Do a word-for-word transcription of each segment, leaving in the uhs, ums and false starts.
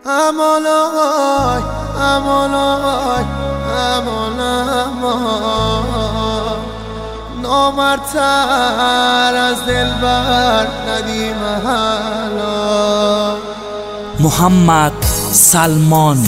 امان آی امان آی امان امان نامردتر از دلبر ندیم حالا. محمد سلمان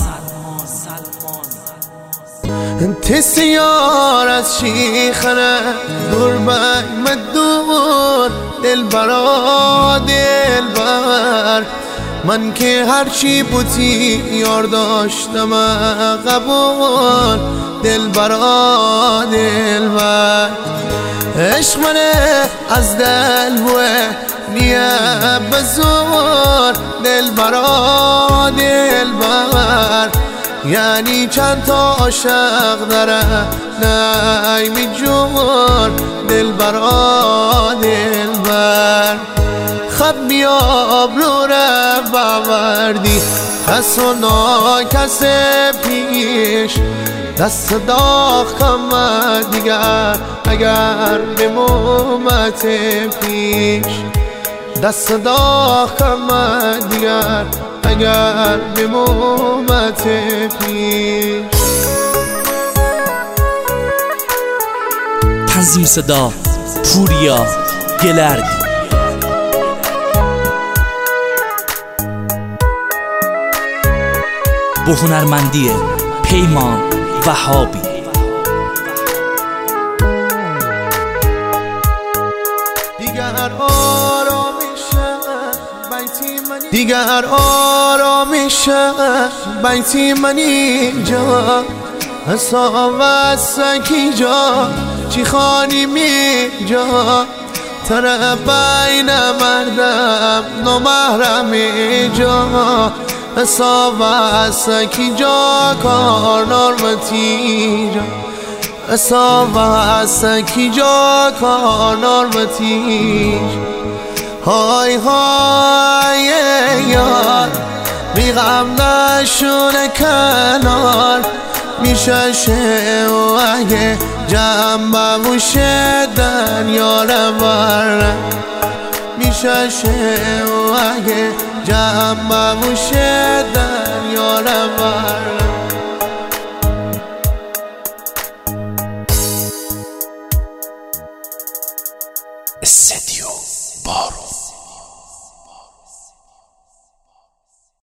تسیار از شیخنه دور بای مدور دلبرا دلبر من که هرچی بودی یار داشتم قبول دلبرا دلبر عشق منه از دل بوه نیه بزور دلبرا دلبر یعنی چند تا عاشق داره نایمی جور دلبرا دلبر خب میاب رو رو باوردی کس و ناکس پیش دست داغ کم دیگر اگر به مومت پیش دست داغ کم دیگر اگر به مومت پیش. تنظیم صدا پوریا گلردی. با هنرمندی پیمان وهابی. دیگر آرامشه بیتی منی دیگر آرامشه بیتی منی اینجا حساب سکی جا چی خانی می جا تره بین مردم نمهرم جا حساب سکی جا کار نارمتی جا حساب سکی جا کار نارمتی های های یار بیغم نشونه کنار میشه شه و اگه جمع بوشه دنیا رو بره میشه شه و اگه جمع بوشه دنیا رو بره.